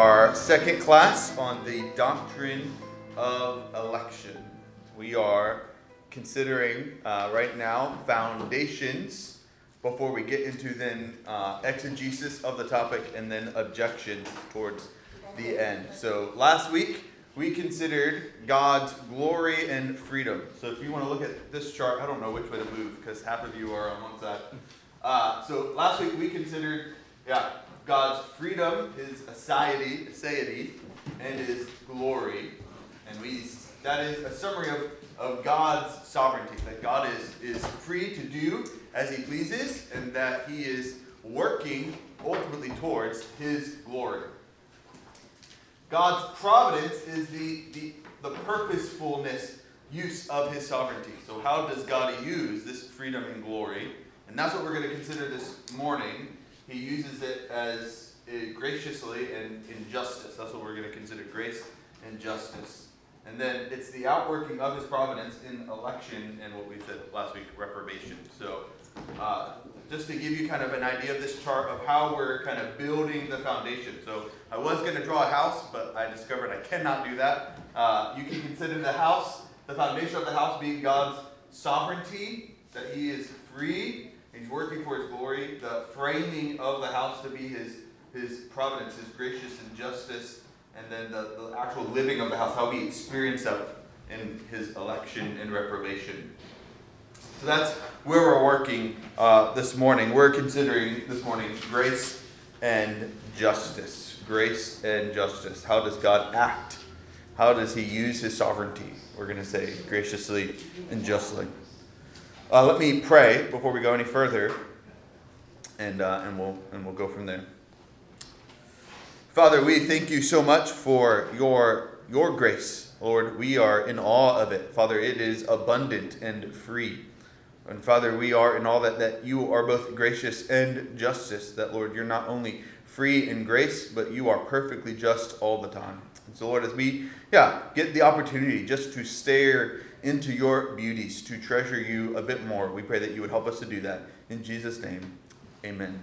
our second class on the doctrine of election. We are considering right now foundations before we get into then exegesis of the topic and then objections towards the end. So last week we considered God's glory and freedom. So if you want to look at this chart, I don't know which way to move because half of you are on one side. So last week we considered God's freedom, his aseity, and his glory. And that is a summary of God's sovereignty, that God is free to do as he pleases, and that he is working ultimately towards his glory. God's providence is the purposefulness use of his sovereignty. So how does God use this freedom and glory? And that's what we're going to consider this morning. He uses it as graciously and in justice. That's what we're going to consider, grace and justice. And then it's the outworking of his providence in election and what we said last week, reprobation. So just to give you kind of an idea of this chart of how we're kind of building the foundation. So I was going to draw a house, but I discovered I cannot do that. You can consider the house, the foundation of the house being God's sovereignty, that he is free. He's working for his glory. The framing of the house to be his providence, his gracious and justice, and then the actual living of the house, how we experience that in his election and reprobation. So that's where we're working this morning. We're considering this morning grace and justice. Grace and justice. How does God act? How does he use his sovereignty? We're going to say graciously and justly. Let me pray before we go any further, and we'll go from there. Father, we thank you so much for your grace, Lord. We are in awe of it. Father, it is abundant and free. And Father, we are in awe that you are both gracious and justice, that, Lord, you're not only free in grace, but you are perfectly just all the time. And so, Lord, as we get the opportunity just to stare into your beauties, to treasure you a bit more, we pray that you would help us to do that. In Jesus' name, amen.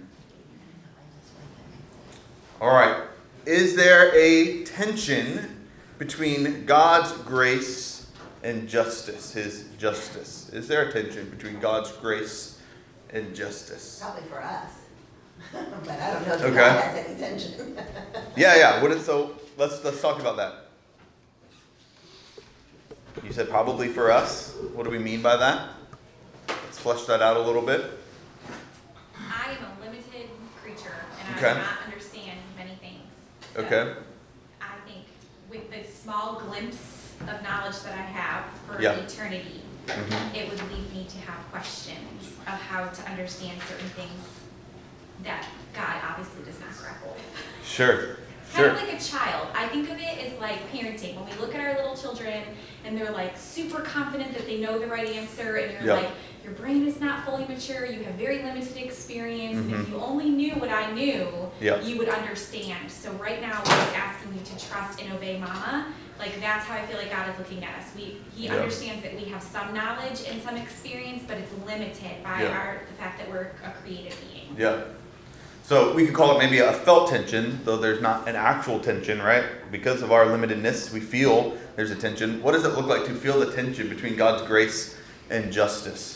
All right. Is there a tension between God's grace and justice, his justice? Is there a tension between God's grace and justice? Probably for us. But I don't know if God has any tension. So let's talk about that. You said probably for us. What do we mean by that? Let's flesh that out a little bit. I am a limited creature, and Okay. I do not understand many things. So Okay. I think with the small glimpse of knowledge that I have for eternity, it would lead me to have questions of how to understand certain things that God obviously does not grapple with. Sure. Kind of like a child. I think of it as like parenting. When we look at our little children and they're like super confident that they know the right answer, and you're like, your brain is not fully mature, you have very limited experience, and if you only knew what I knew, you would understand. So right now we're just asking you to trust and obey Mama. Like that's how I feel like God is looking at us. He understands that we have some knowledge and some experience, but it's limited by the fact that we're a created being. Yeah. So we could call it maybe a felt tension, though there's not an actual tension, right? Because of our limitedness, we feel there's a tension. What does it look like to feel the tension between God's grace and justice?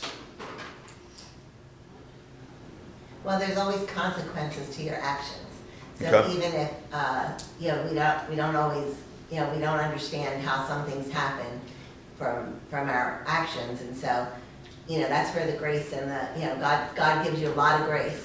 Well, there's always consequences to your actions. So even if we don't always we don't understand how some things happen from our actions, and so that's where the grace and the God gives you a lot of grace.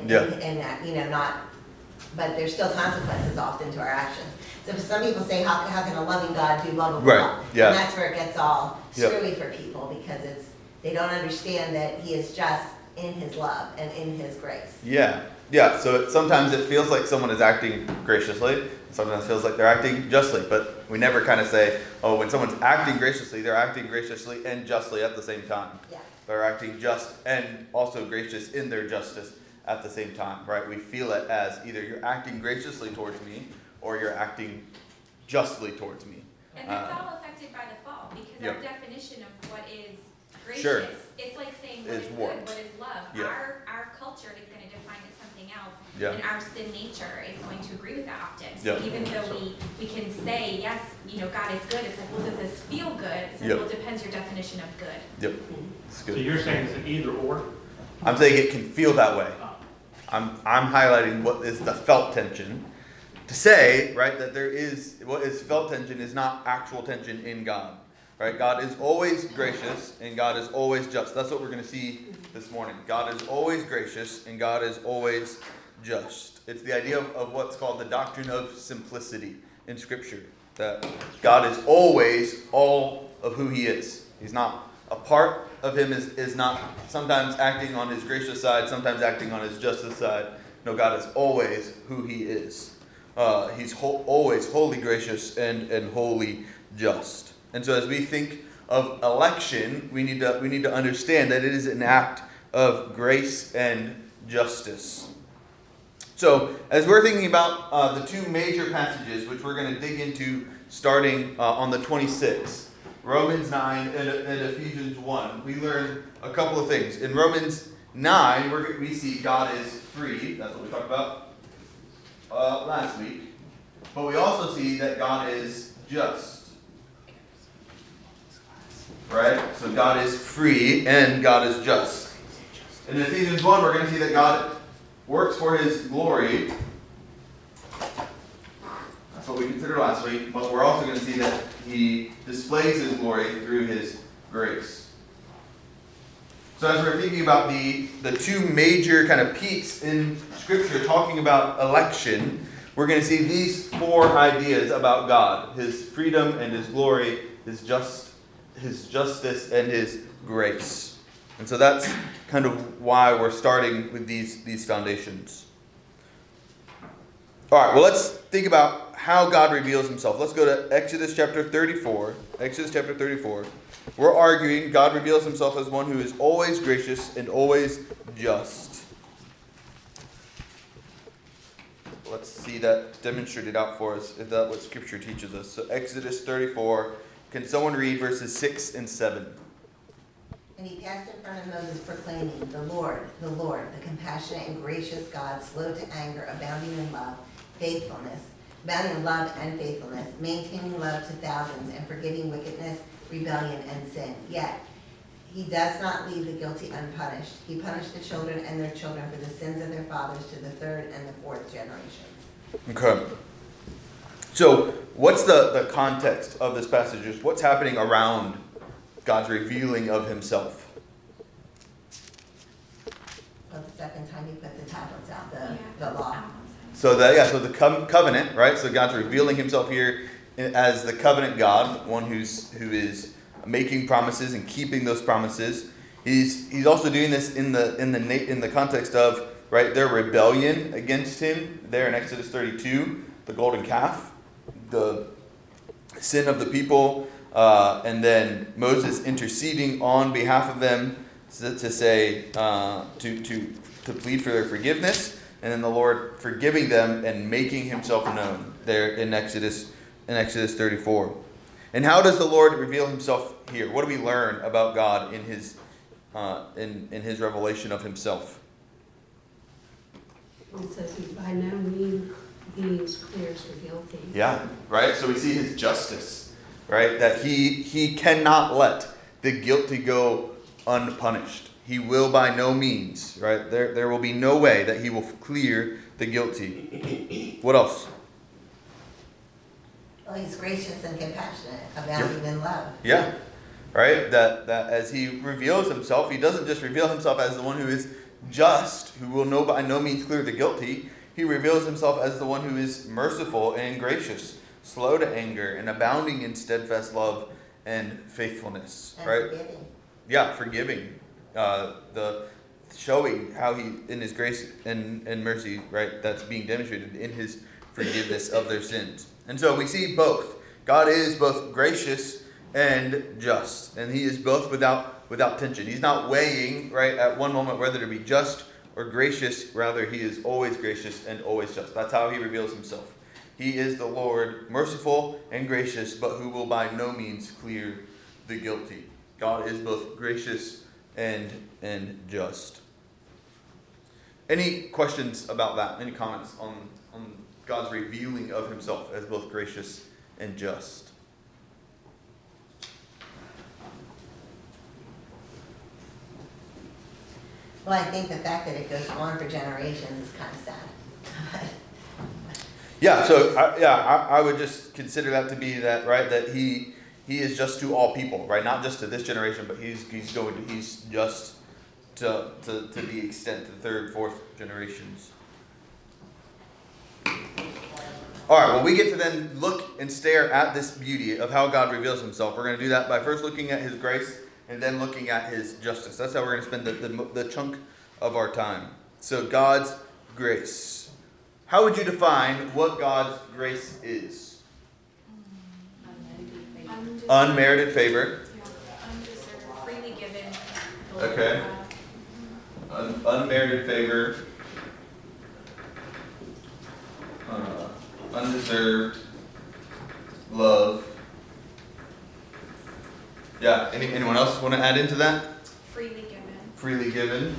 But there's still consequences often to our actions. So some people say, how can a loving God do blah, blah, blah? Right. Yeah. And that's where it gets all screwy for people, because they don't understand that he is just in his love and in his grace. Yeah. So sometimes it feels like someone is acting graciously. Sometimes it feels like they're acting justly. But we never kind of say, when someone's acting graciously, they're acting graciously and justly at the same time. Yeah. They're acting just and also gracious in their justice at the same time, right? We feel it as either you're acting graciously towards me or you're acting justly towards me. And that's all affected by the fall, because our definition of what is gracious, Sure. it's like saying what is warped. good, what is love. Yeah. Our culture culture is going to define it something else. Yeah. And our sin nature is going to agree with that often. Yeah. So even though we can say, yes, God is good, it's like, well, does this feel good? It's like, Yep. well, it depends your definition of good. Yep. It's So good. you're saying it's an either or? I'm saying it can feel that way. I'm highlighting what is the felt tension to say, right, that there is, what is felt tension is not actual tension in God, right? God is always gracious and God is always just. That's what we're going to see this morning. God is always gracious and God is always just. It's the idea of what's called the doctrine of simplicity in Scripture, that God is always all of who He is. He's not a part of Him is not sometimes acting on His gracious side, sometimes acting on His justice side. No, God is always who He is. He's always wholly gracious and wholly just. And so as we think of election, we need to understand that it is an act of grace and justice. So as we're thinking about the two major passages, which we're going to dig into starting on the 26th, Romans 9 and Ephesians 1, we learn a couple of things. In Romans 9, we see God is free. That's what we talked about last week. But we also see that God is just. Right? So God is free and God is just. In Ephesians 1, we're going to see that God works for His glory. That's what we considered last week. But we're also going to see that He displays His glory through His grace. So as we're thinking about the two major kind of peaks in Scripture talking about election, we're going to see these four ideas about God: His freedom and His glory, His justice and His grace. And so that's kind of why we're starting with these foundations. All right, well, let's think about how God reveals Himself. Let's go to Exodus chapter 34. Exodus chapter 34. We're arguing God reveals Himself as one who is always gracious and always just. Let's see that demonstrated out for us, if that's what Scripture teaches us. So Exodus 34. Can someone read verses 6 and 7? And he passed in front of Moses, proclaiming, the Lord, the compassionate and gracious God, slow to anger, abounding in love and faithfulness, maintaining love to thousands, and forgiving wickedness, rebellion, and sin. Yet He does not leave the guilty unpunished. He punished the children and their children for the sins of their fathers to the third and the fourth generations. Okay. So what's the context of this passage? What's happening around God's revealing of Himself? Well, the second time He put the tablets out, the law. So the covenant, right? So God's revealing Himself here as the covenant God, one who is making promises and keeping those promises. He's also doing this in the context of, right, their rebellion against Him there in Exodus 32, the golden calf, the sin of the people, and then Moses interceding on behalf of them to say to plead for their forgiveness. And then the Lord forgiving them and making Himself known there in Exodus 34. And how does the Lord reveal Himself here? What do we learn about God in His His revelation of Himself? It says He by no means clears the guilty. Yeah, right? So we see His justice, right? That He cannot let the guilty go unpunished. He will by no means, right? There will be no way that He will clear the guilty. What else? Well, He's gracious and compassionate, abounding in love. Yeah, right? That as He reveals Himself, He doesn't just reveal Himself as the one who is just, who will by no means clear the guilty. He reveals Himself as the one who is merciful and gracious, slow to anger, and abounding in steadfast love and faithfulness. And right? forgiving. Yeah, forgiving. The showing how He, in His grace and mercy, right, that's being demonstrated in His forgiveness of their sins. And so we see both. God is both gracious and just. And He is both without tension. He's not weighing, right, at one moment whether to be just or gracious. Rather, He is always gracious and always just. That's how He reveals Himself. He is the Lord, merciful and gracious, but who will by no means clear the guilty. God is both gracious and just. Any questions about that? Any comments on God's revealing of himself as both gracious and just? Well, I think the fact that it goes on for generations is kind of sad. Yeah, so I would just consider that to be that, right, that he is just to all people, right? Not just to this generation, but he's just to the extent to the third, fourth generations. All right, well, we get to then look and stare at this beauty of how God reveals himself. We're going to do that by first looking at his grace and then looking at his justice. That's how we're going to spend the chunk of our time. So God's grace. How would you define what God's grace is? Unmerited favor. Undeserved, freely given. Okay. Unmerited favor. Undeserved love. Yeah. Anyone else want to add into that? Freely given. Freely given.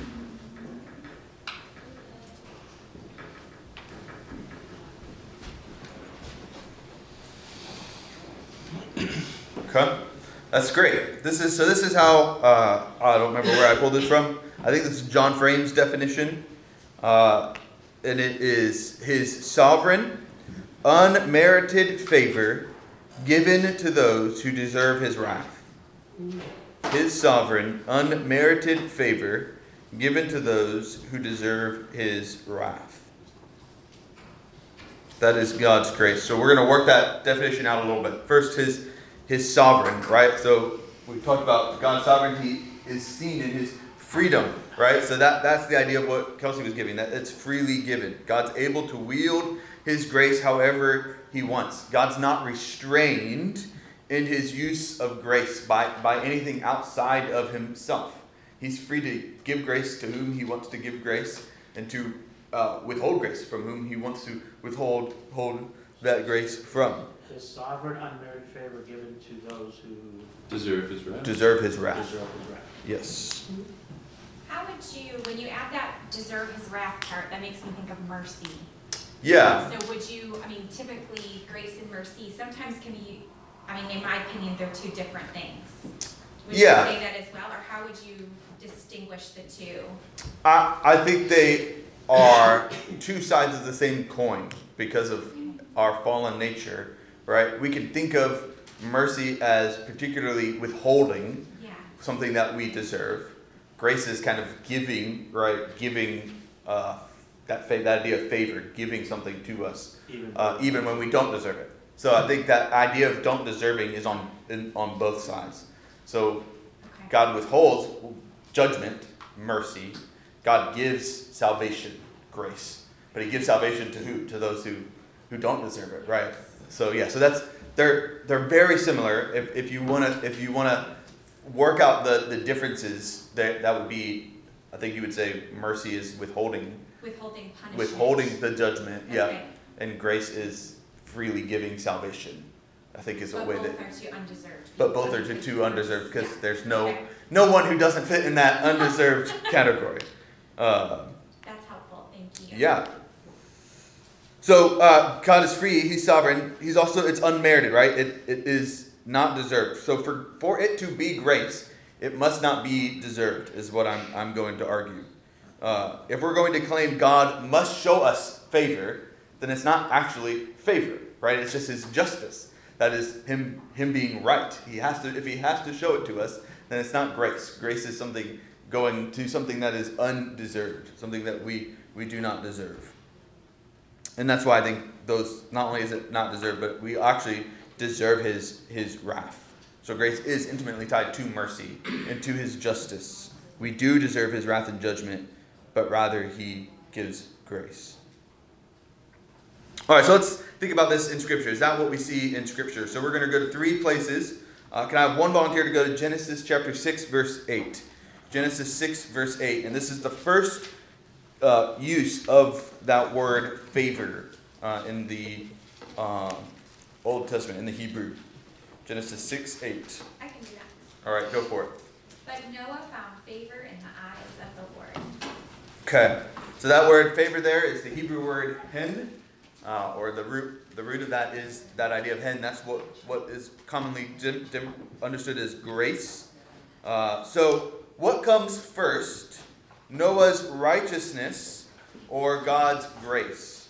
Okay, that's great. This is how I don't remember where I pulled this from. I think this is John Frame's definition, and it is his sovereign, unmerited favor given to those who deserve his wrath. His sovereign, unmerited favor given to those who deserve his wrath. That is God's grace. So we're going to work that definition out a little bit. First, his sovereign, right? So we talked about God's sovereignty is seen in his freedom, right? So that's the idea of what Kelsey was giving, that it's freely given. God's able to wield his grace however he wants. God's not restrained in his use of grace by anything outside of himself. He's free to give grace to whom he wants to give grace and to withhold grace from whom he wants to withhold that grace from. His sovereign unmerited favor given to those who Deserve his wrath. deserve his wrath. Yes. How would you, when you add that deserve his wrath part, that makes me think of mercy. Yeah. So would you, typically grace and mercy sometimes can be, in my opinion, they're two different things. Would Yeah. you say that as well, or how would you distinguish the two? I think they are two sides of the same coin because of our fallen nature, right? We can think of mercy as particularly withholding something that we deserve. Grace is kind of giving, right? Giving that idea of favor, giving something to us, even when we don't deserve it. So I think that idea of don't deserving is on both sides. So God withholds judgment, mercy. God gives salvation, grace. But he gives salvation to who? To those who don't deserve it, right? So so that's they're very similar. If you wanna work out the differences, that would be, I think you would say mercy is withholding Punishment. withholding the judgment, Okay. and grace is freely giving salvation. I think is a way that. Both are two undeserved. But both are two undeserved because there's no one who doesn't fit in that undeserved category. That's helpful. Thank you. Yeah. So God is free. He's sovereign. He's also, it's unmerited, right? It is not deserved. So for it to be grace, it must not be deserved, is what I'm going to argue. If we're going to claim God must show us favor, then it's not actually favor, right? It's just his justice. That is him being right. If he has to show it to us, then it's not grace. Grace is something going to something that is undeserved, something that we do not deserve. And that's why I think those, not only is it not deserved, but we actually deserve his wrath. So grace is intimately tied to mercy and to his justice. We do deserve his wrath and judgment, but rather he gives grace. All right, so let's think about this in Scripture. Is that what we see in Scripture? So we're going to go to three places. Can I have one volunteer to go to Genesis chapter 6, verse 8? Genesis 6, verse 8. And this is the first use of that word favor in the Old Testament, in the Hebrew. Genesis 6, 8. I can do that. All right, go for it. But Noah found favor in the eyes of the Lord. Okay. So that word favor there is the Hebrew word hen, or the root of that is that idea of hen. That's what is commonly understood as grace. So what comes first, Noah's righteousness or God's grace?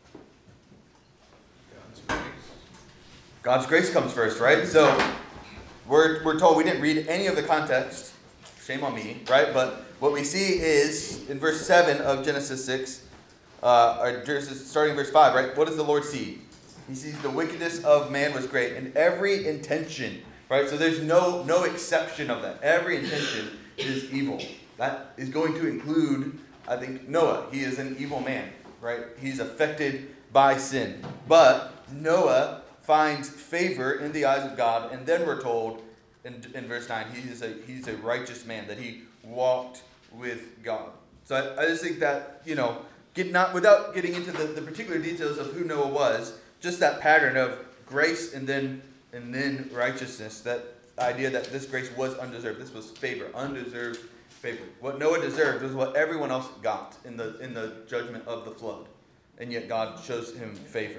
God's grace comes first, right? So we're told, we didn't read any of the context. Shame on me, right? But what we see is in verse 7 of Genesis 6, or starting verse 5, right? What does the Lord see? He sees the wickedness of man was great, and every intention, right? So there's no exception of that. Every intention is evil. That is going to include, I think, Noah. He is an evil man, right? He's affected by sin. But Noah finds favor in the eyes of God, and then we're told in verse 9, he's a righteous man, that he walked with God. So I just think that, without getting into the particular details of who Noah was, just that pattern of grace and then righteousness, that idea that this grace was undeserved. This was favor, undeserved favor. What Noah deserved was what everyone else got in the judgment of the flood. And yet God shows him favor.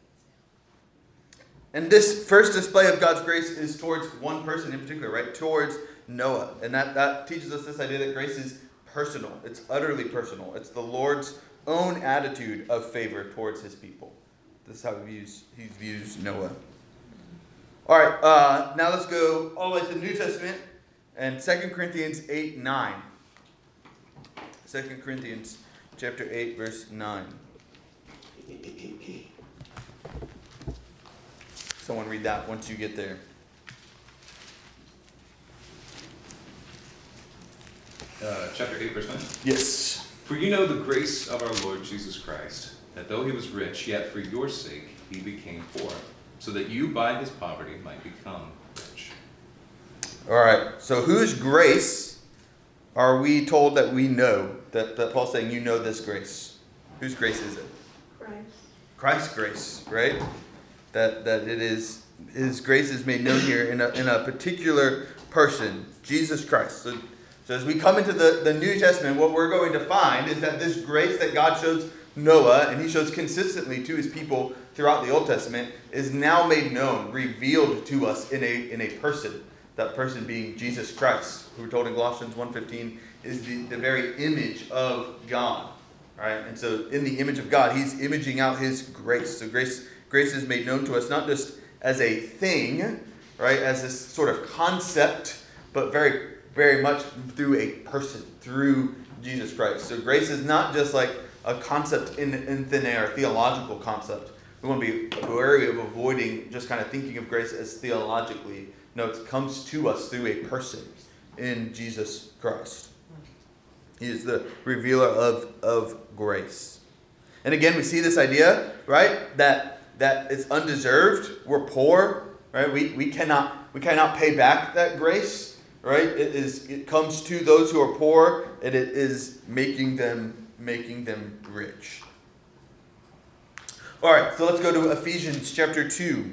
And this first display of God's grace is towards one person in particular, right? Towards Noah. And that teaches us this idea that grace is personal. It's utterly personal. It's the Lord's own attitude of favor towards his people. This is how he views Noah. All right, now let's go all the way to the New Testament and 2 Corinthians 8:9. 2 Corinthians chapter 8, verse 9. Someone read that once you get there. Chapter 8, verse 9? Yes. For you know the grace of our Lord Jesus Christ, that though he was rich, yet for your sake he became poor, so that you by his poverty might become rich. All right. So whose grace are we told that we know? That Paul's saying, you know this grace. Whose grace is it? Christ. Christ's grace, right? That it is, his grace is made known here in a particular person, Jesus Christ. So as we come into the New Testament, what we're going to find is that this grace that God shows Noah, and he shows consistently to his people throughout the Old Testament, is now made known, revealed to us in a person. That person being Jesus Christ, who we're told in Colossians 1:15 is the very image of God. Right? And so in the image of God, he's imaging out his grace. So grace is made known to us not just as a thing, right, as this sort of concept, but very, very much through a person, through Jesus Christ. So grace is not just like a concept in thin air, a theological concept. We want to be wary of avoiding just kind of thinking of grace as theologically. No, it comes to us through a person in Jesus Christ. He is the revealer of grace. And again, we see this idea, right, that it's undeserved. We're poor, right? We cannot pay back that grace, right? It comes to those who are poor, and it is making them rich. All right, so let's go to Ephesians chapter 2.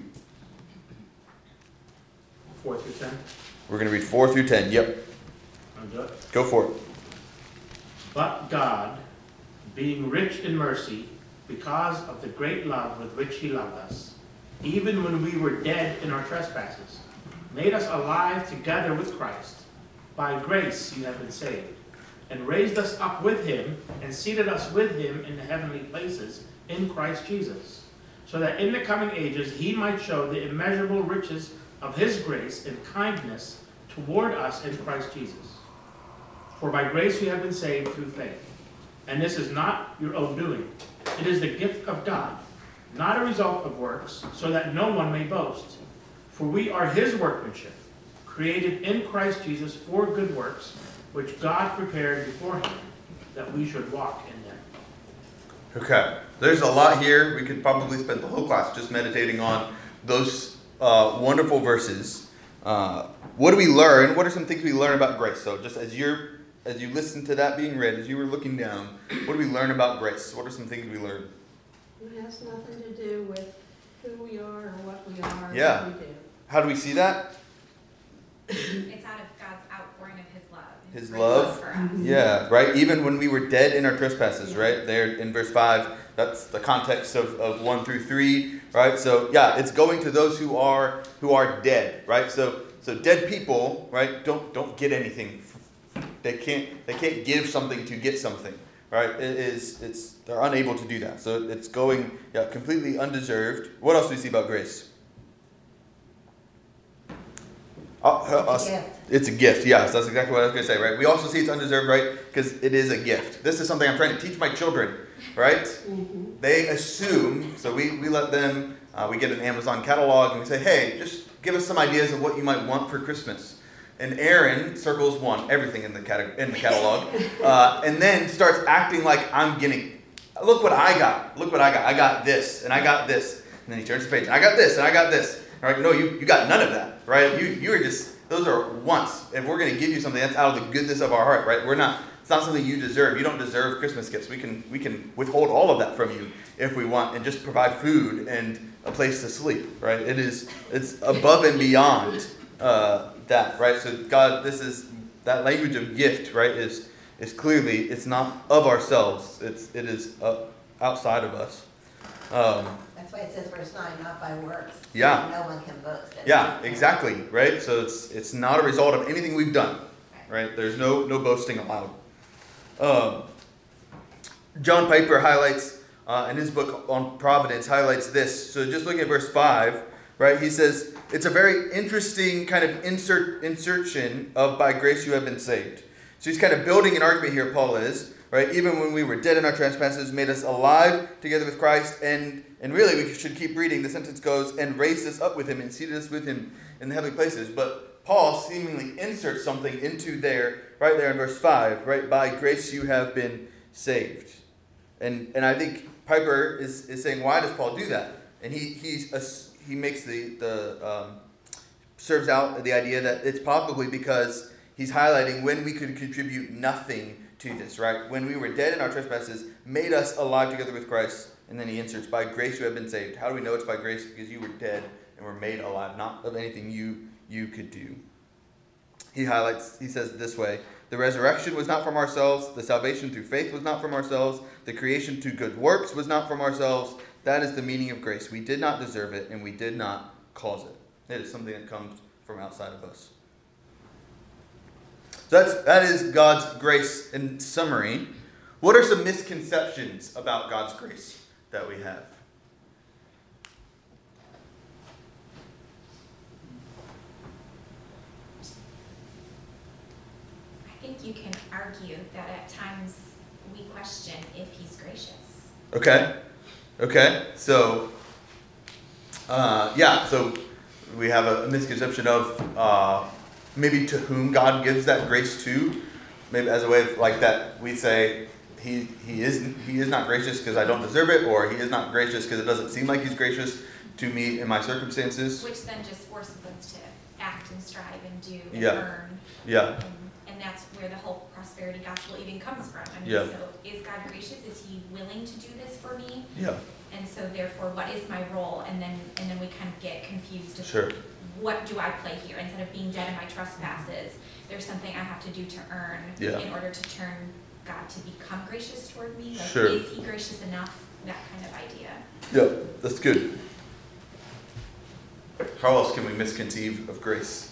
4 through 10. We're going to read 4 through 10. Yep. I'll do it. Go for it. But God, being rich in mercy, because of the great love with which he loved us, even when we were dead in our trespasses, made us alive together with Christ. By grace you have been saved, and raised us up with him, and seated us with him in the heavenly places in Christ Jesus, so that in the coming ages he might show the immeasurable riches of his grace and kindness toward us in Christ Jesus. For by grace you have been saved through faith. And this is not your own doing. It is the gift of God, not a result of works, so that no one may boast. For we are his workmanship, created in Christ Jesus for good works, which God prepared beforehand, that we should walk in them. Okay. There's a lot here. We could probably spend the whole class just meditating on those wonderful verses. What do we learn? What are some things we learn about grace? So just as you listen to that being read, as you were looking down, what do we learn about grace? What are some things we learn? It has nothing to do with who we are or what we are or Yeah. what we do. How do we see that? It's out of God's outpouring of his love. His Great love. for us. Yeah, right? Even when we were dead in our trespasses, right? There in verse 5, that's the context of 1 through 3, right? So, yeah, it's going to those who are dead, right? So dead people, right, don't get anything. They can't give something to get something, right? They're unable to do that. So it's going completely undeserved. What else do we see about grace? It's a gift. It's a gift, yes. That's exactly what I was going to say, right? We also see it's undeserved, right? Because it is a gift. This is something I'm trying to teach my children, right? Mhm. They assume, so we let them, we get an Amazon catalog and we say, hey, just give us some ideas of what you might want for Christmas. And Aaron circles everything in the catalog, and then starts acting like I'm getting, look what I got. I got this, and I got this. And then he turns the page, and I got this, and I got this. All right, no, you got none of that, right? You are just, those are wants. If we're going to give you something, that's out of the goodness of our heart, right? It's not something you deserve. You don't deserve Christmas gifts. We can withhold all of that from you if we want and just provide food and a place to sleep, right? It's above and beyond that, right? So God, that language of gift, right, is clearly, it's not of ourselves. It is outside of us. That's why it says verse 9, not by works. Yeah. No one can boast. Yeah, exactly, right? So it's not a result of anything we've done, right? There's no boasting allowed. John Piper highlights, in his book on Providence, highlights this. So just looking at verse 5, right? He says, it's a very interesting kind of insertion of by grace you have been saved. So he's kind of building an argument here, Paul is, right? Even when we were dead in our trespasses, made us alive together with Christ, and really we should keep reading, the sentence goes, and raised us up with him and seated us with him in the heavenly places. But Paul seemingly inserts something into there, right there in verse 5, right? By grace you have been saved. And I think Piper is saying, why does Paul do that? And he makes serves out the idea that it's probably because he's highlighting when we could contribute nothing to this, right? When we were dead in our trespasses, made us alive together with Christ, and then he inserts, by grace you have been saved. How do we know it's by grace? Because you were dead and were made alive, not of anything you could do. He says it this way, the resurrection was not from ourselves, the salvation through faith was not from ourselves, the creation to good works was not from ourselves. That is the meaning of grace. We did not deserve it, and we did not cause it. It is something that comes from outside of us. So that is God's grace in summary. What are some misconceptions about God's grace that we have? I think you can argue that at times we question if he's gracious. Okay. So, so we have a misconception of maybe to whom God gives that grace to. Maybe as a way of like that, we say he is not gracious because I don't deserve it, or he is not gracious because it doesn't seem like he's gracious to me in my circumstances. Which then just forces us to act and strive and do and Yeah. earn. Yeah. And that's where the whole prosperity gospel even comes from. I mean, Yeah. so is God gracious? Is he willing to do this for me? Yeah. And so therefore, what is my role? And then we kind of get confused. Of Sure. What do I play here? Instead of being dead in my trespasses, there's something I have to do to earn Yeah. in order to turn God to become gracious toward me. Like, Sure. is he gracious enough? That kind of idea. Yeah, that's good. How else can we misconceive of grace?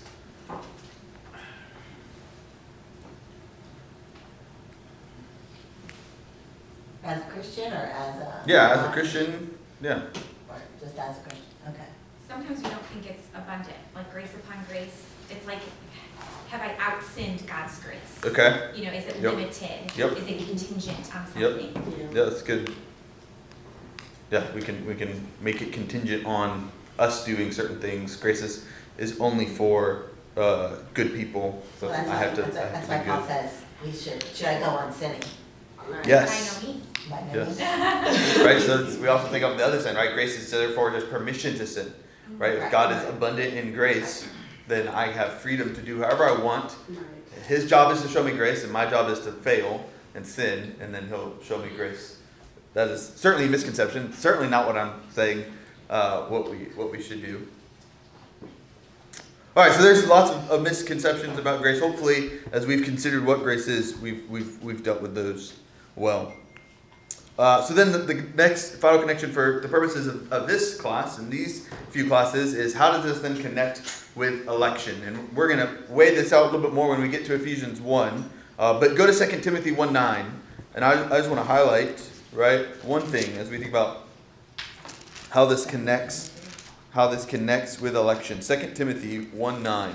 As a Christian or as a... Yeah, as a Christian, yeah. Or just as a Christian, okay. Sometimes we don't think it's abundant, like grace upon grace. It's like, have I out-sinned God's grace? Okay. You know, is it Yep. limited? Yep. Is it contingent on Yep. something? Yeah, that's good. Yeah, we can make it contingent on us doing certain things. Grace is only for good people, so Well, I have to that's be why Paul good. says should I go on sinning? Yes. I know me. By no means. Right, so we also think of the other side, right? Grace is therefore there's permission to sin, right? If God is abundant in grace, then I have freedom to do however I want. His job is to show me grace, and my job is to fail and sin, and then he'll show me grace. That is certainly a misconception. Certainly not what I'm saying. What we should do. All right, so there's lots of misconceptions about grace. Hopefully, as we've considered what grace is, we've dealt with those well. So then the next final connection for the purposes of this class and these few classes is how does this then connect with election? And we're going to weigh this out a little bit more when we get to Ephesians 1. But go to 2 Timothy 1:9, and I just want to highlight, right, one thing as we think about how this connects with election. 2 Timothy 1:9.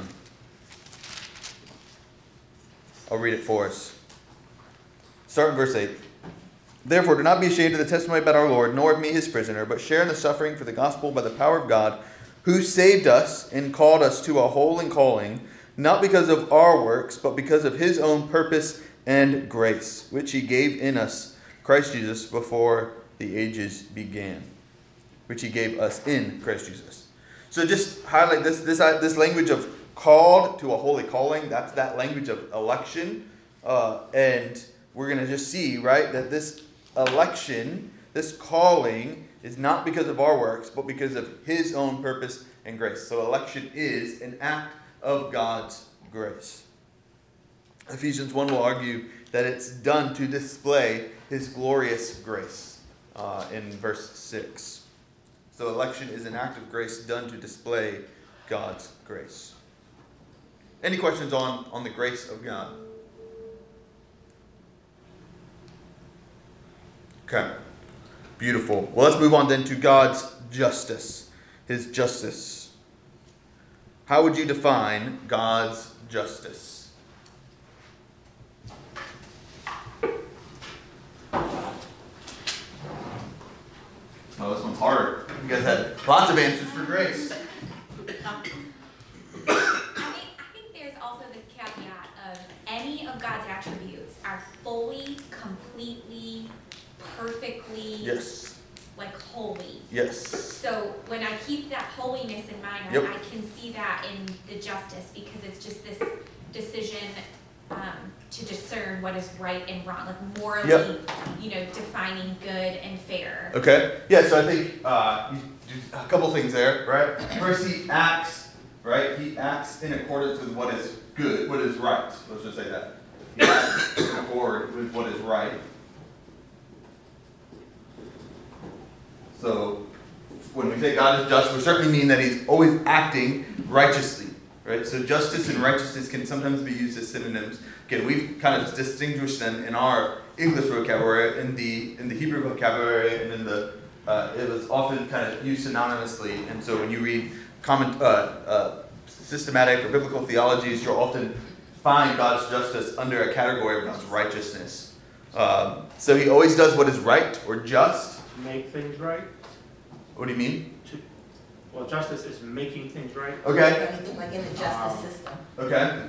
I'll read it for us. Start in verse 8. Therefore, do not be ashamed of the testimony about our Lord, nor of me his prisoner, but share in the suffering for the gospel by the power of God, who saved us and called us to a holy calling, not because of our works, but because of his own purpose and grace, which he gave in us, Christ Jesus, before the ages began. Which he gave us in Christ Jesus. So just highlight this language of called to a holy calling. That's that language of election. And we're going to just see, right, that this election, this calling, is not because of our works, but because of his own purpose and grace. So election is an act of God's grace. Ephesians 1 will argue that it's done to display his glorious grace in verse 6. So election is an act of grace done to display God's grace. Any questions on the grace of God? Okay. Beautiful. Well, let's move on then to God's justice. His justice. How would you define God's justice? Oh, this one's harder. You guys had lots of answers for grace. I think there's also this caveat of any of God's attributes are fully, completely, perfectly, Yes. like holy. Yes. So when I keep that holiness in mind, Yep. I can see that in the justice, because it's just this decision to discern what is right and wrong, like morally, Yep. Defining good and fair. Okay. Yeah, so I think you do a couple things there, right? First, he acts, right? He acts in accordance with what is good, what is right. Let's just say that. He acts in accord with what is right. So when we say God is just, we certainly mean that he's always acting righteously, right? So justice and righteousness can sometimes be used as synonyms. Again, we've kind of distinguished them in our English vocabulary, in the Hebrew vocabulary, and in the it was often kind of used synonymously. And so when you read common systematic or biblical theologies, you'll often find God's justice under a category of God's righteousness. So he always does what is right or just. Make things right. What do you mean? Well, justice is making things right. Okay. Anything like in the justice system. Okay.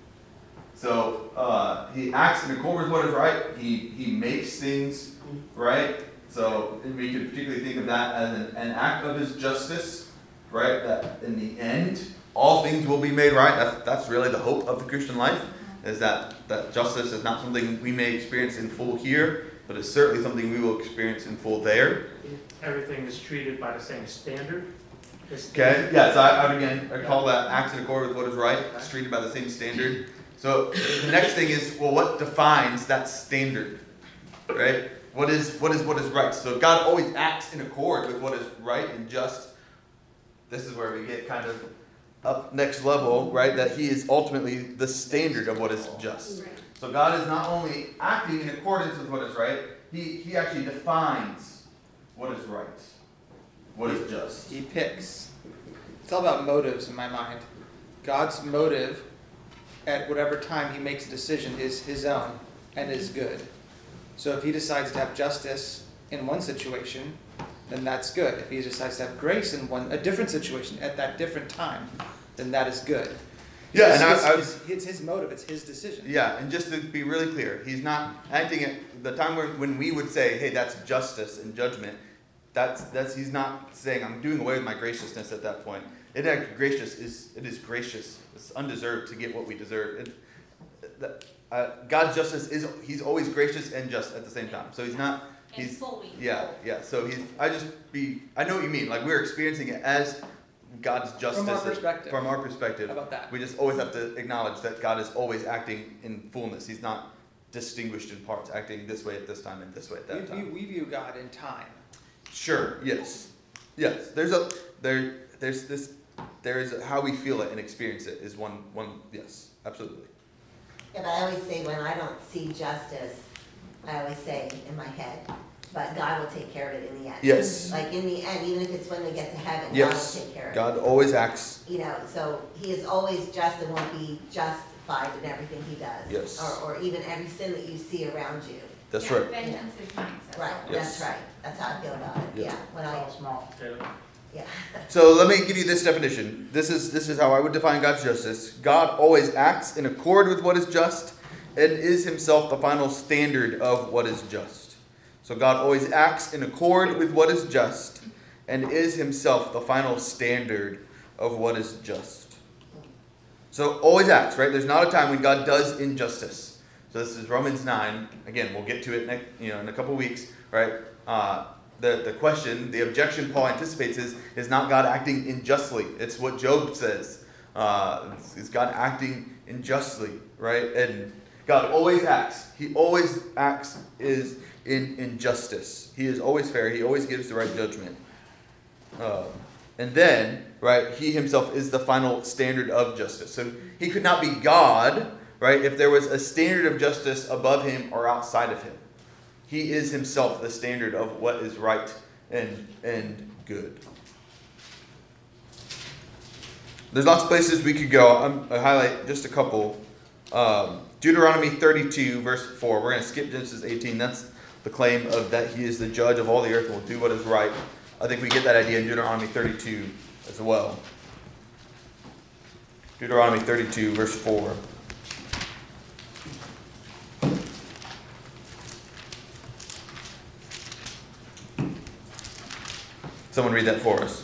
So he acts in accord with what is right. He makes things right. So we could particularly think of that as an act of his justice, right? That in the end, all things will be made right. That's really the hope of the Christian life, is that justice is not something we may experience in full here, but it's certainly something we will experience in full there. Everything is treated by the same standard. Okay, yeah, so I call that acts in accord with what is right. It's treated by the same standard. So the next thing is, well, what defines that standard, right? What is right? So if God always acts in accord with what is right and just, this is where we get kind of up next level, right? That he is ultimately the standard of what is just. So God is not only acting in accordance with what is right, he actually defines what is right, what is just. He picks. It's all about motives in my mind. God's motive at whatever time he makes a decision is his own and is good. So if he decides to have justice in one situation, then that's good. If he decides to have grace in a different situation at that different time, then that is good. Yeah, and it's his motive. It's his decision. Yeah, and just to be really clear, he's not acting at the time when we would say, "Hey, that's justice and judgment." That's he's not saying, "I'm doing away with my graciousness" at that point. It is gracious. It's undeserved to get what we deserve. God's justice he's always gracious and just at the same time. So he's not. And fully. Yeah. So I know what you mean. Like we're experiencing it as God's justice. From our perspective. From our perspective. How about that? We just always have to acknowledge that God is always acting in fullness. He's not distinguished in parts, acting this way at this time and this way at that time. We view God in time. Sure. Yes. There is how we feel it and experience it is one. Yes, absolutely. Yeah, but I always say when I don't see justice, I always say in my head, but God will take care of it in the end. Yes. Like in the end, even if it's when we get to heaven, Yes. God will take care of it. God always acts. So he is always just and won't be justified in everything he does. Yes. Or even every sin that you see around you. That's Yeah, right. Vengeance is mine, so. Right, Yes. that's right. That's how I feel about it. Yeah. Yeah, when I, Small. yeah. So let me give you this definition. This is how I would define God's justice. God always acts in accord with what is just and is himself the final standard of what is just. So God always acts in accord with what is just and is himself the final standard of what is just. So always acts, right? There's not a time when God does injustice. So this is Romans 9. Again, we'll get to it in a couple weeks, right? The question, the objection Paul anticipates is not God acting unjustly. It's what Job says. Is God acting unjustly, right? And God always acts. He always acts is in justice. He is always fair. He always gives the right judgment. And then, right, he himself is the final standard of justice. So he could not be God, right, if there was a standard of justice above him or outside of him. He is himself the standard of what is right and good. There's lots of places we could go. I highlight just a couple. Deuteronomy 32, verse 4. We're going to skip Genesis 18. That's the claim of that he is the judge of all the earth and will do what is right. I think we get that idea in Deuteronomy 32 as well. Deuteronomy 32, verse 4. Someone read that for us.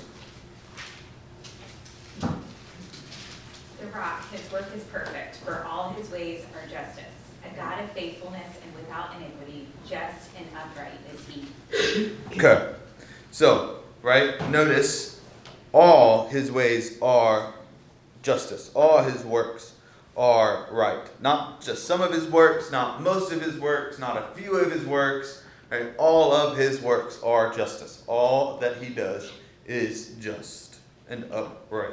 The rock, his work is perfect, for all his ways are justice. A God of faithfulness and without iniquity, just and upright is he. Okay. So, right, notice all his ways are justice. All his works are right. Not just some of his works, not most of his works, not a few of his works. Right? All of his works are justice. All that he does is just and upright.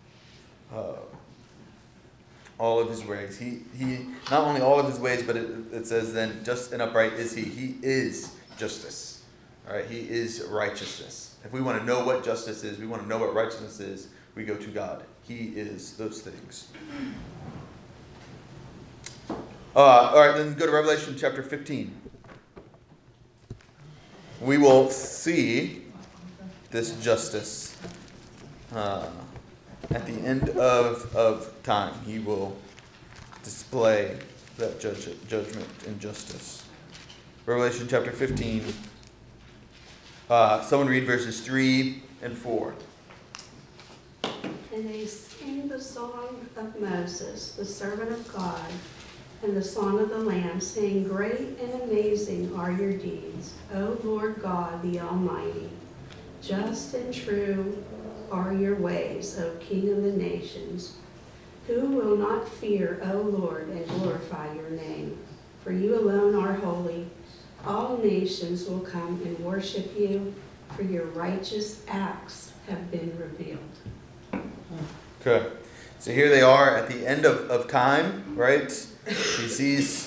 All of his ways. He not only all of his ways, but it says then just and upright is he. He is justice. All right. He is righteousness. If we want to know what justice is, we want to know what righteousness is, we go to God. He is those things. All right, then go to Revelation chapter 15. We will see this justice at the end of time. He will display that judgment and justice. Revelation chapter 15. Someone read verses 3 and 4. And they sing the song of Moses, the servant of God, and the song of the Lamb, saying, Great and amazing are your deeds, O Lord God, the Almighty. Just and true are your ways, O King of the nations. Who will not fear, O Lord, and glorify your name? For you alone are holy. All nations will come and worship you, for your righteous acts have been revealed. Okay. So here they are at the end of time, right? He sees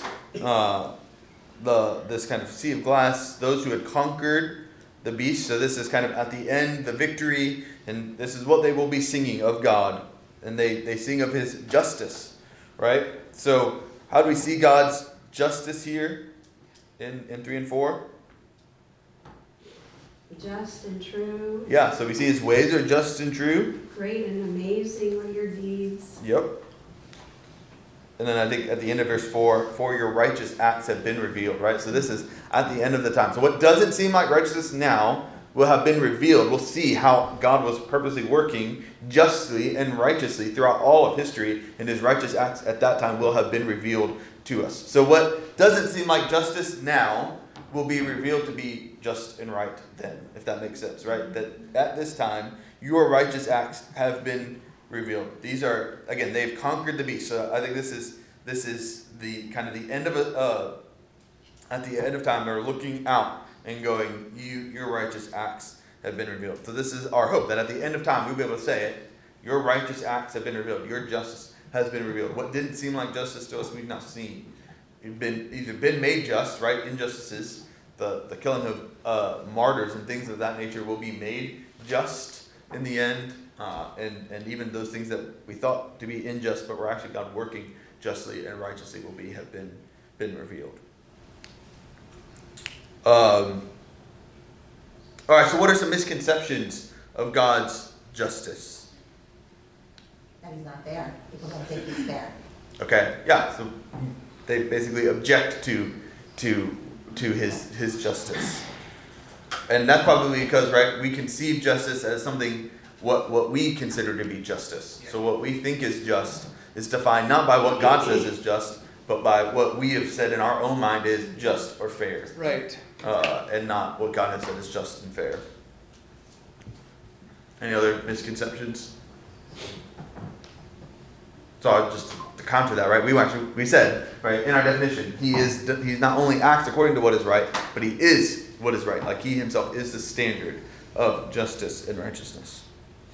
this kind of sea of glass, those who had conquered the beast. So this is kind of at the end, the victory, and this is what they will be singing of God. And they sing of his justice, right? So how do we see God's justice here in 3 and 4? Just and true. Yeah, so we see his ways are just and true. Great and amazing are your deeds. Yep. And then I think at the end of verse 4, for your righteous acts have been revealed, right? So this is at the end of the time. So what doesn't seem like righteousness now will have been revealed. We'll see how God was purposely working justly and righteously throughout all of history, and his righteous acts at that time will have been revealed to us. So what doesn't seem like justice now will be revealed to be just and right then, if that makes sense, right? That at this time, your righteous acts have been revealed. These are, again, they've conquered the beast. So I think this is the kind of the end of it. At the end of time, they're looking out and going, your righteous acts have been revealed. So this is our hope, that at the end of time, we'll be able to say it. Your righteous acts have been revealed. Your justice has been revealed. What didn't seem like justice to us, we've not seen. You've either been made just, right? Injustices, the killing of martyrs and things of that nature will be made just in the end. And even those things that we thought to be unjust, but were actually God working justly and righteously have been revealed. All right, so what are some misconceptions of God's justice? That he's not fair. People don't think he's fair. Okay, yeah, so they basically object to his justice. And that's probably because, right, we conceive justice as something, what we consider to be justice. So what we think is just is defined not by what God says is just, but by what we have said in our own mind is just or fair. Right. And not what God has said is just and fair. Any other misconceptions? So just to counter that, right? We said, right, in our definition, he's not only acts according to what is right, but he is what is right. Like he himself is the standard of justice and righteousness.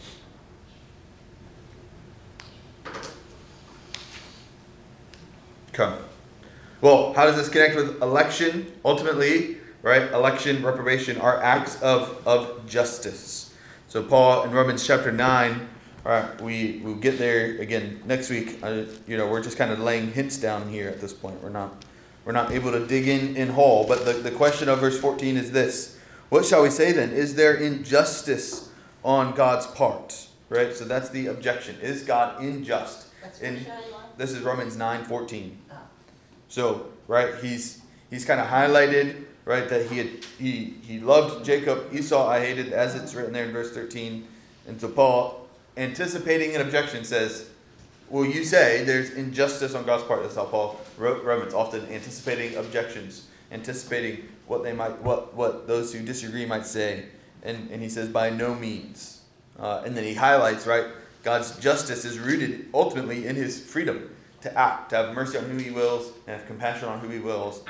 Okay. Well, how does this connect with election? Ultimately, right, election, reprobation are acts of justice. So Paul in Romans chapter 9, all right, we'll get there again next week. We're just kind of laying hints down here at this point. We're not able to dig in whole. But the question of verse 14 is this: what shall we say then? Is there injustice on God's part? Right. So that's the objection. Is God unjust? This is Romans 9:14. So right, he's kind of highlighted, right, that he loved Jacob, Esau I hated, as it's written there in verse 13. And so Paul, anticipating an objection, says, well, you say there's injustice on God's part. That's how Paul wrote Romans, often anticipating objections, anticipating what those who disagree might say. And he says, by no means. And then he highlights, right, God's justice is rooted ultimately in his freedom to act, to have mercy on who he wills, and have compassion on who he wills.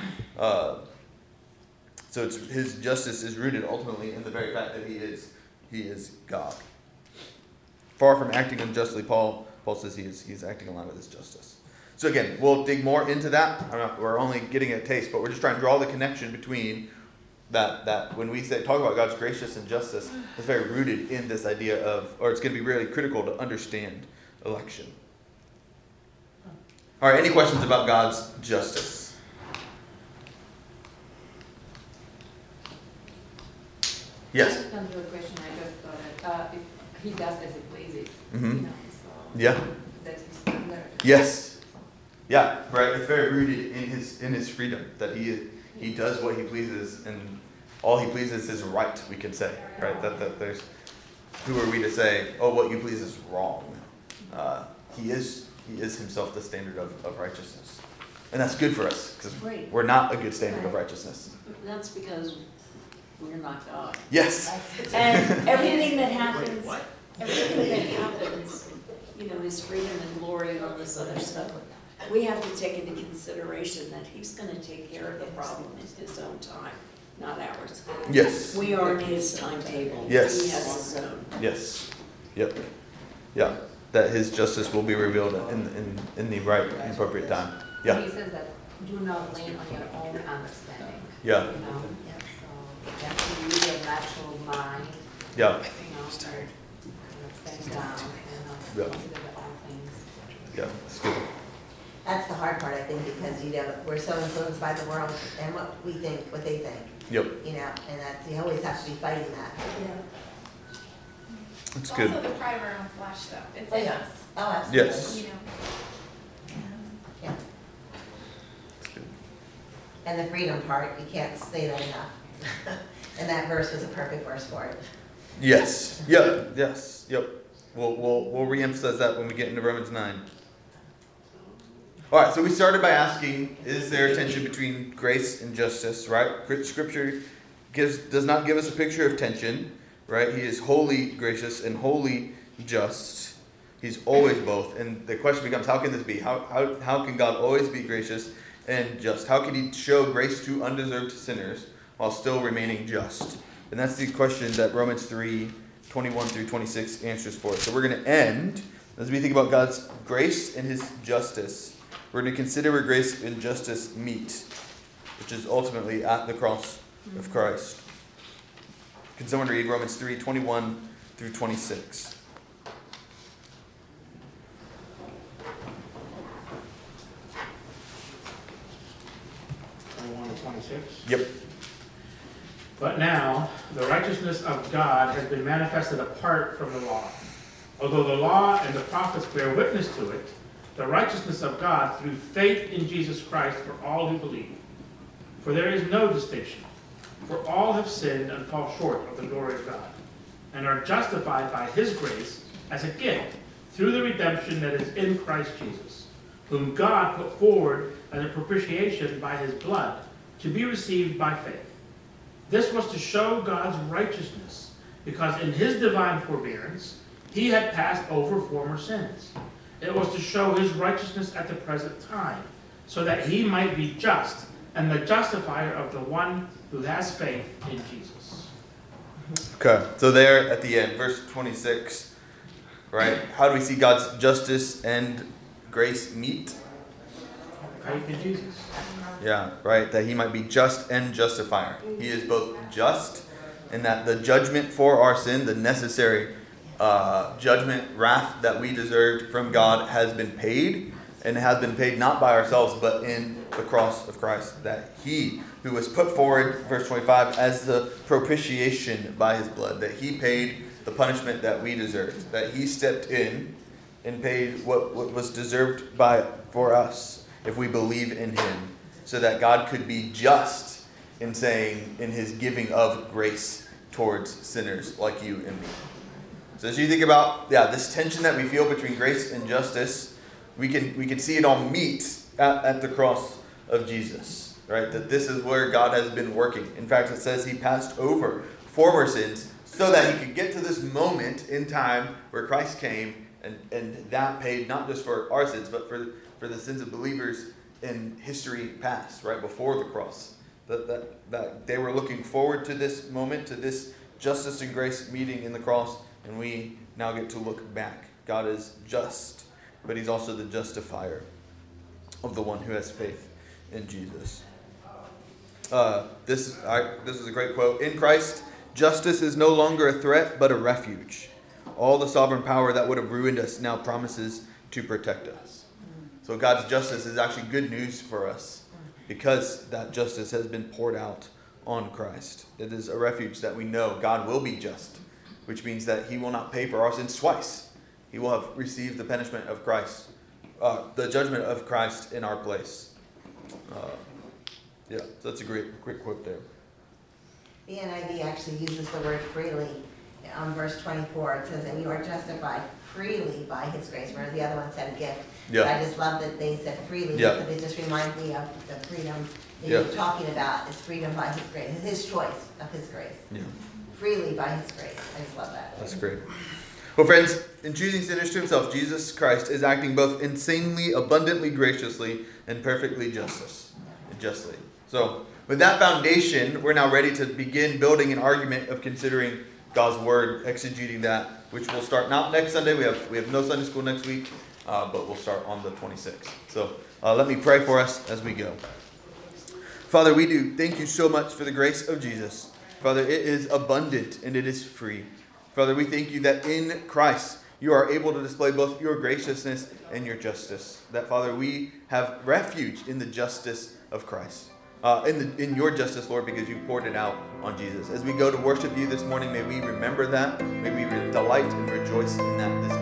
So his justice is rooted ultimately in the very fact that he is God. Far from acting unjustly, Paul says he's acting in line with his justice. So again, we'll dig more into that. We're only getting a taste, but we're just trying to draw the connection between that when we talk about God's gracious and justice, it's very rooted in this idea of, or it's going to be really critical to understand election. All right, any questions about God's justice? Yes? To come to a question, I just thought if he does as he pleases, Mm-hmm. so Yeah. that's his standard. Yes. Yeah, right. It's very rooted in his freedom, that he does what he pleases, and all he pleases is right, we could say. Right? That there's, who are we to say, oh, what you please is wrong? He is himself the standard of righteousness. And that's good for us, because Right. we're not a good standard of righteousness. That's because we're not God. Yes. And everything that happens, Wait, what? everything that happens, his freedom and glory and all this other stuff, we have to take into consideration that he's gonna take care of the problem in his own time, not ours. Yes. We are in his timetable. Yes. He has his own. Yes. Yep. Yeah. That his justice will be revealed in the right and appropriate time. Yeah. He says that do not lean on your own understanding. Yeah. So you have to use your natural mind, Yeah. kind of think down Yeah. and consider all things. Yeah. It's good. That's the hard part, I think, because, we're so influenced by the world and what we think, what they think, Yep. and that's, you always have to be fighting that. It's It's good. also the pride of our own flesh, though. It's Oh, in yeah. us, Oh, absolutely. Yes. you know. Yeah. It's good. And the freedom part, you can't say that enough. And that verse was a perfect verse for it. Yes. Yep. Yes. Yep. We'll reemphasize that when we get into Romans 9. All right. So we started by asking: is there a tension between grace and justice? Right. Scripture does not give us a picture of tension. right? He is wholly gracious and wholly just. He's always both. And the question becomes, how can this be? How can God always be gracious and just? How can he show grace to undeserved sinners while still remaining just? And that's the question that Romans 3:21 through 26 answers for us. So we're going to end, as we think about God's grace and his justice, we're going to consider where grace and justice meet, which is ultimately at the cross of Christ. Can someone read Romans 3:21 through 26? 26. Yep. But now, the righteousness of God has been manifested apart from the law. Although the law and the prophets bear witness to it, the righteousness of God through faith in Jesus Christ for all who believe. For there is no distinction. For all have sinned and fall short of the glory of God, and are justified by his grace as a gift through the redemption that is in Christ Jesus, whom God put forward as a propitiation by his blood, to be received by faith. This was to show God's righteousness, because in his divine forbearance he had passed over former sins. It was to show his righteousness at the present time, so that he might be just and the justifier of the one who has faith in Jesus. Okay, so there at the end, verse 26, right? How do we see God's justice and grace meet? Faith in Jesus. Yeah, right, that he might be just and justifier. He is both just in that the judgment for our sin, the necessary judgment, wrath that we deserved from God has been paid, and it has been paid not by ourselves, but in the cross of Christ. That he who was put forward, verse 25, as the propitiation by his blood, that he paid the punishment that we deserved, that he stepped in and paid what was deserved for us if we believe in him, so that God could be just in saying, in his giving of grace towards sinners like you and me. So as you think about this tension that we feel between grace and justice, we can see it all meet at the cross of Jesus, right? That this is where God has been working. In fact, it says he passed over former sins so that he could get to this moment in time where Christ came and that paid not just for our sins, but for the sins of believers in history past, right before the cross. That they were looking forward to this moment, to this justice and grace meeting in the cross, and we now get to look back. God is just, but he's also the justifier of the one who has faith in Jesus. This is a great quote. In Christ, justice is no longer a threat, but a refuge. All the sovereign power that would have ruined us now promises to protect us. So God's justice is actually good news for us, because that justice has been poured out on Christ. It is a refuge that we know God will be just, which means that he will not pay for our sins twice. He will have received the punishment of Christ, the judgment of Christ in our place. So that's a great quote there. The NIV actually uses the word freely. On verse 24, it says, and you are justified freely by his grace, whereas the other one said a gift. Yeah. But I just love that they said freely, because it just reminds me of the freedom that you're talking about. Is freedom by his grace, his choice of his grace. Yeah. Freely by his grace. I just love that. That's great. Well, friends, in choosing sinners to himself, Jesus Christ is acting both insanely, abundantly graciously, and perfectly justly. So, with that foundation, we're now ready to begin building an argument of considering God's word, exegeting that, which will start not next Sunday. We have no Sunday school next week, but we'll start on the 26th. So let me pray for us as we go. Father, we do thank you so much for the grace of Jesus. Father, it is abundant and it is free. Father, we thank you that in Christ you are able to display both your graciousness and your justice. That, Father, we have refuge in the justice of Christ. In your justice, Lord, because you poured it out on Jesus. As we go to worship you this morning, may we remember that. May we delight and rejoice in that this